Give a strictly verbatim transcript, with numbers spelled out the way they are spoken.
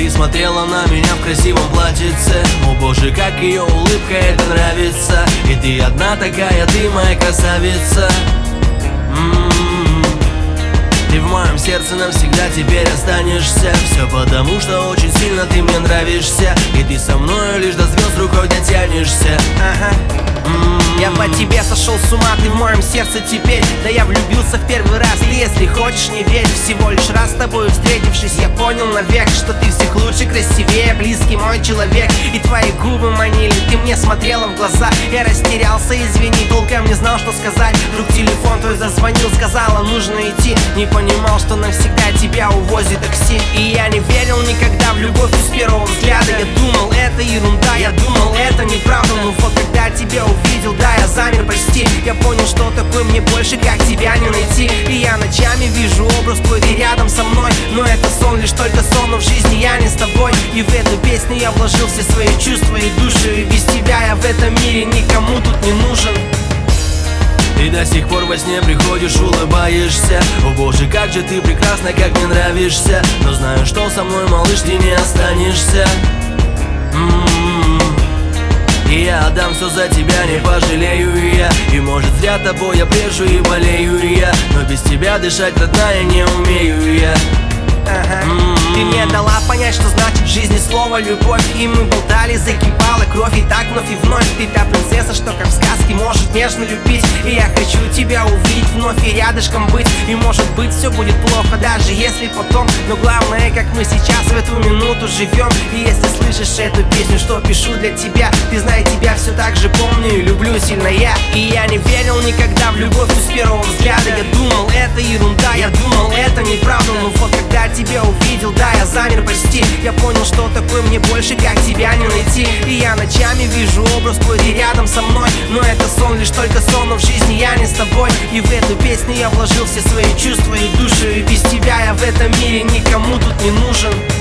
ты смотрела на меня в красивом платьице. О боже, как ее улыбка, это нравится. И ты одна такая, ты моя красавица. М-м-м. Ты в моем сердце навсегда теперь останешься. Все потому, что очень сильно ты мне нравишься. И ты со мною лишь до звезд рукой дотянешься. Ага. М-м. Я по тебе сошел с ума, ты в моем сердце теперь. Да я влюбился в первый раз, ты если хочешь не верь. Всего лишь раз с тобой встретившись, я понял навек, что ты всех лучше, красивее, близкий мой человек. И твои губы манили, ты мне смотрела в глаза. Я растерялся, извини, толком не знал, что сказать. Вдруг телефон твой зазвонил, сказала, нужно идти. Не понимал, что навсегда тебя увозит такси. И я не верил никогда в любовь с первого взгляда. Я думал, это ерунда, я думал, это неправда. Но вот когда тебя увидел, да, я замер, прости. Я понял, что такой мне больше, как тебя не найти. И я ночами вижу образ твой, ты рядом со мной. Но это сон, лишь только сон, но в жизни я не с тобой. И в эту песню я вложил все свои чувства и душу. И без тебя я в этом мире никому тут не нужен. Ты до сих пор во сне приходишь, улыбаешься. О боже, как же ты прекрасна, как мне нравишься. Но знаю, что со мной, малыш, ты не останешься. М-м-м. И я отдам все за тебя, не пожалею и я. И может зря тобой я брежу и болею и я. Но без тебя дышать, родная, не умею я. Ага. Ты мне дала понять, что значит в жизни слово любовь. И мы болтали, закипала кровь. И так вновь и вновь. Ты та принцесса, что как в сказке может нежно любить. И я хочу тебя увидеть вновь и рядышком быть. И может быть все будет плохо, даже если потом. Но главное, как мы сейчас в эту минуту живем. И если слышишь эту песню, что пишу для тебя, ты знай, тебя все так же помню и люблю сильно я. И я не верил никогда в любовь с первого взгляда. Я думал, это ерунда, я думал, это неправда. Но вот когда тебя увидел, да, я замер, прости. Я понял, что такой мне больше, как тебя не найти. И я ночами вижу образ твой, ты рядом со мной. Но это сон, лишь только сон, но в жизни я не с тобой. И в эту песню я вложил все свои чувства и душу. И без тебя я в этом мире никому тут не нужен.